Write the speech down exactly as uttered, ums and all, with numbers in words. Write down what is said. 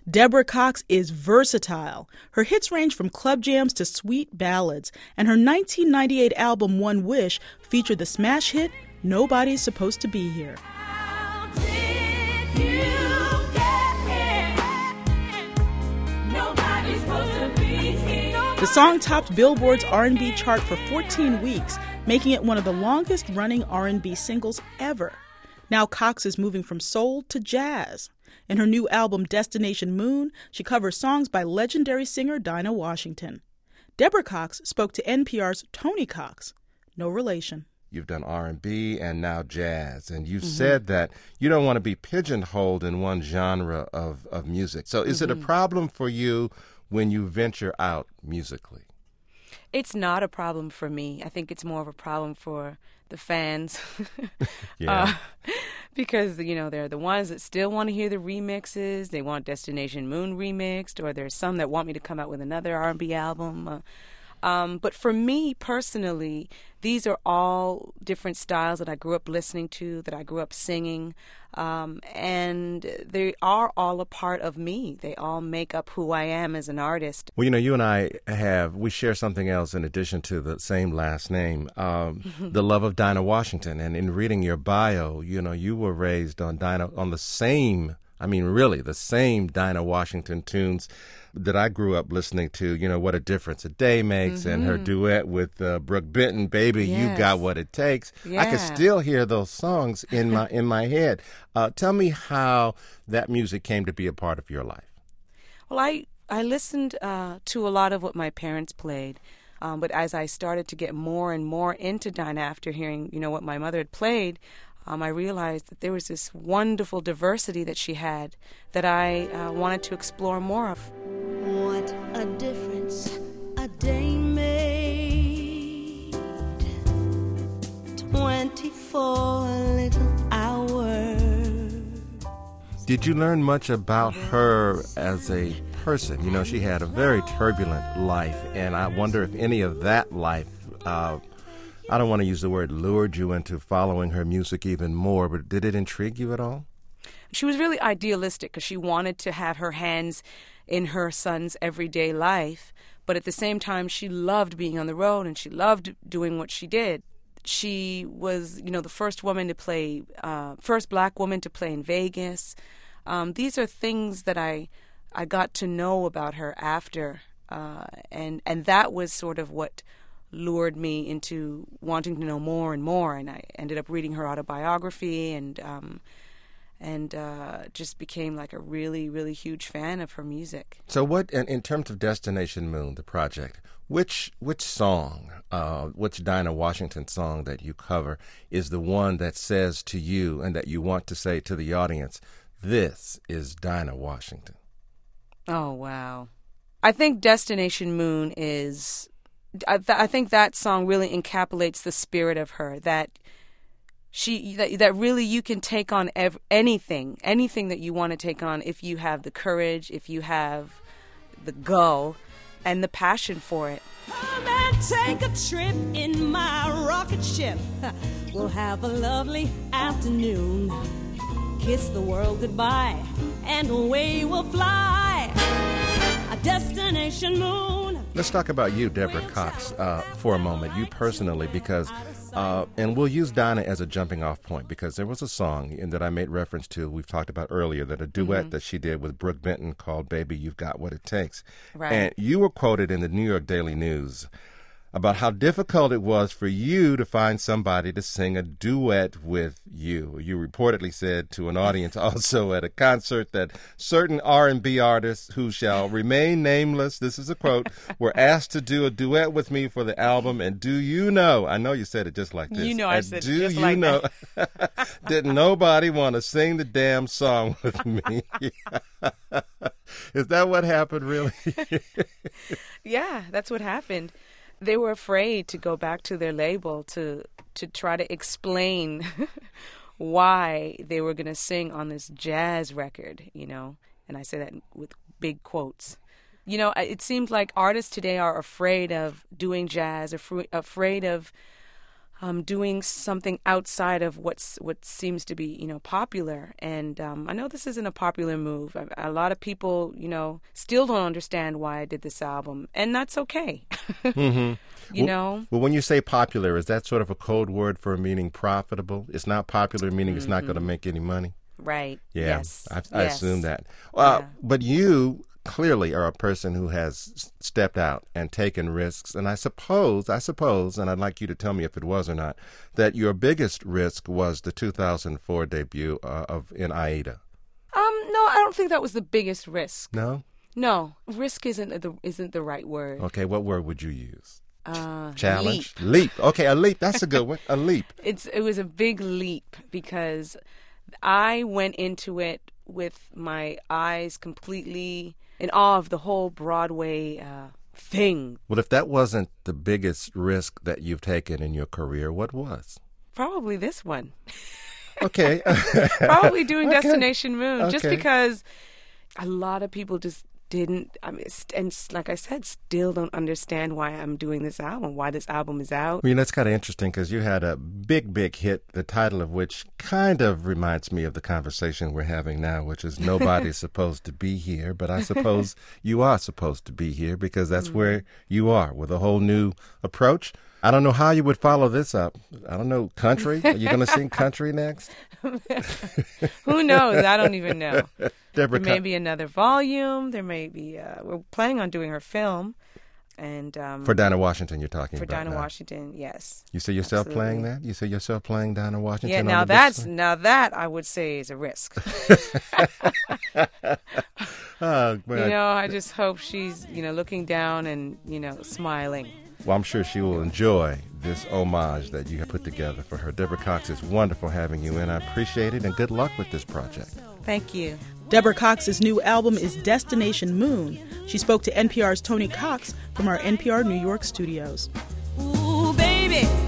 Deborah Cox is versatile. Her hits range from club jams to sweet ballads, and her nineteen ninety-eight album One Wish featured the smash hit Nobody's Supposed to Be Here. How did you get here? Nobody's supposed to be here. The song topped Billboard's R and B chart for fourteen weeks, making it one of the longest-running R and B singles ever. Now Cox is moving from soul to jazz. In her new album Destination Moon, she covers songs by legendary singer Dinah Washington. Deborah Cox spoke to N P R's Tony Cox. No relation. You've done R and B and now jazz, and you've Mm-hmm. said that you don't want to be pigeonholed in one genre of, of music. So is Mm-hmm. it a problem for you when you venture out musically? It's not a problem for me. I think it's more of a problem for the fans. Yeah. Uh, because, you know, they're the ones that still want to hear the remixes. They want Destination Moon remixed, or there's some that want me to come out with another R and B album. Uh, um, but for me personally, these are all different styles that I grew up listening to, that I grew up singing, um, and they are all a part of me. They all make up who I am as an artist. Well, you know, you and I have, we share something else in addition to the same last name, um, the love of Dinah Washington. And in reading your bio, you know, you were raised on Dinah, on the same, I mean, really, the same Dinah Washington tunes that I grew up listening to. You know, What a Difference a Day Makes, and her duet with uh, Brooke Benton, Baby, You Yes. Got What It Takes. I Yeah. can still hear those songs in my in my head. Uh, tell me how that music came to be a part of your life. Well, I, I listened uh, to a lot of what my parents played, um, but as I started to get more and more into Dinah after hearing, you know, what my mother had played, um, I realized that there was this wonderful diversity that she had that I uh, wanted to explore more of. What a difference a day made. Twenty-four little hours. Did you learn much about her as a person? You know, she had a very turbulent life, and I wonder if any of that life, uh, I don't want to use the word lured you into following her music even more, but did it intrigue you at all? She was really idealistic because she wanted to have her hands in her son's everyday life, but at the same time, she loved being on the road and she loved doing what she did. She was, you know, the first woman to play, uh, first black woman to play in Vegas. Um, these are things that I, I got to know about her after, uh, and and that was sort of what lured me into wanting to know more and more. And I ended up reading her autobiography and. Um, and uh, just became like a really, really huge fan of her music. So what, in, in terms of Destination Moon, the project, which which song, uh, which Dinah Washington song that you cover is the one that says to you and that you want to say to the audience, this is Dinah Washington? Oh, wow. I think Destination Moon is, I, th- I think that song really encapsulates the spirit of her, that She that, that really you can take on ev- anything, anything that you want to take on if you have the courage, if you have the go, and the passion for it. Come and take a trip in my rocket ship. We'll have a lovely afternoon. Kiss the world goodbye, and away we'll fly. A destination moon. Let's talk about you, Deborah Cox, uh, for a moment, you personally, because, uh, and we'll use Dinah as a jumping off point, because there was a song in, that I made reference to, we've talked about earlier, that a duet Mm-hmm. that she did with Brooke Benton called Baby, You've Got What It Takes. Right. And you were quoted in the New York Daily News about how difficult it was for you to find somebody to sing a duet with you. You reportedly said to an audience also at a concert that certain R and B artists who shall remain nameless, this is a quote, were asked to do a duet with me for the album. And do you know, I know you said it just like this. You know I and said it do just you like know, did nobody want to sing the damn song with me? Is that what happened, really? Yeah, that's what happened. They were afraid to go back to their label to to try to explain why they were going to sing on this jazz record, you know. And I say that with big quotes. You know, it seems like artists today are afraid of doing jazz, afraid of um, doing something outside of what's what seems to be, you know, popular. And um, I know this isn't a popular move. A, a lot of people, you know, still don't understand why I did this album, and that's okay. Mm-hmm. You well, know? Well, when you say popular, is that sort of a code word for meaning profitable? It's not popular, meaning mm-hmm. it's not going to make any money? Right. Yeah, yes. I, I yes. assume that. Uh, yeah. But you clearly are a person who has stepped out and taken risks. And I suppose, I suppose, and I'd like you to tell me if it was or not, that your biggest risk was the two thousand four debut uh, of In Aida. Um, no, I don't think that was the biggest risk. No? No, risk isn't the isn't the right word. Okay, what word would you use? Uh, Challenge? Leap. Leap. Okay, a leap. That's a good one. A leap. It's it was a big leap because I went into it with my eyes completely in awe of the whole Broadway uh, thing. Well, if that wasn't the biggest risk that you've taken in your career, what was? Probably this one. Okay. Probably doing Okay. Destination Moon, Okay. just because a lot of people just didn't, I mean, st- and s- like I said, still don't understand why I'm doing this album, why this album is out. I mean, that's kind of interesting because you had a big, big hit, the title of which kind of reminds me of the conversation we're having now, which is Nobody's Supposed to Be Here. But I suppose you are supposed to be here because that's mm-hmm. where you are with a whole new approach. I don't know how you would follow this up. I don't know. Country? Are you going to sing country next? Who knows? I don't even know. Deborah there may Co- be another volume. There may be. Uh, we're planning on doing her film, and um, for Dinah Washington, you're talking for about Dinah now. Washington. Yes. You see yourself Absolutely. playing that? You see yourself playing Dinah Washington? Yeah. on Now the big that's screen? now that I would say is a risk. Oh, man. You know, I just hope she's you know looking down and you know smiling. Well, I'm sure she will enjoy this homage that you have put together for her. Deborah Cox, it's wonderful having you in. I appreciate it, and good luck with this project. Thank you. Deborah Cox's new album is Destination Moon. She spoke to N P R's Tony Cox from our N P R New York studios. Ooh, baby.